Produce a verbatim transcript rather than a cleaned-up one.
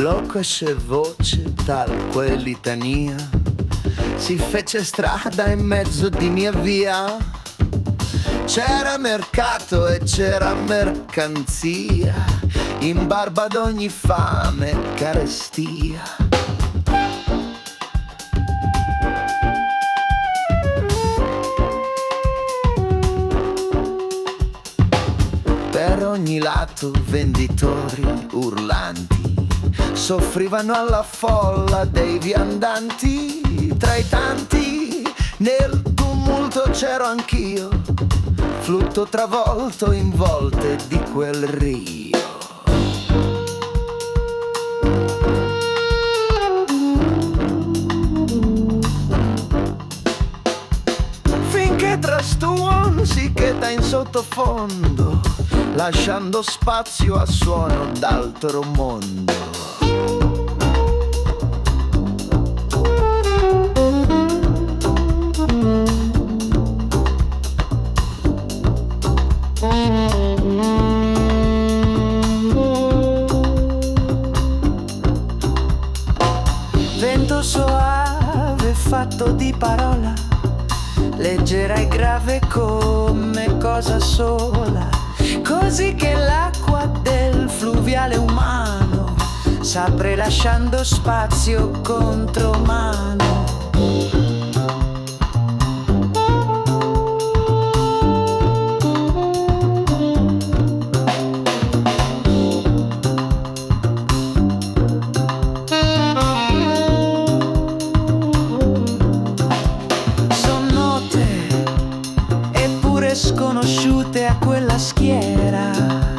loquace voce tal quale litania, si fece strada in mezzo di mia via. C'era mercato e c'era mercanzia, in barba ad ogni fame e carestia. Per ogni lato venditori urlanti soffrivano alla folla dei viandanti. Tra i tanti nel tumulto c'ero anch'io, flutto travolto in volte di quel rio. Finché trastuon si cheta in sottofondo, lasciando spazio a suono d'altro mondo. Vento soave fatto di parola, leggera e grave come cosa sola, così che l'acqua del fluviale umano s'apre lasciando spazio contro mano. Son note eppure sconosciute a quella schiera,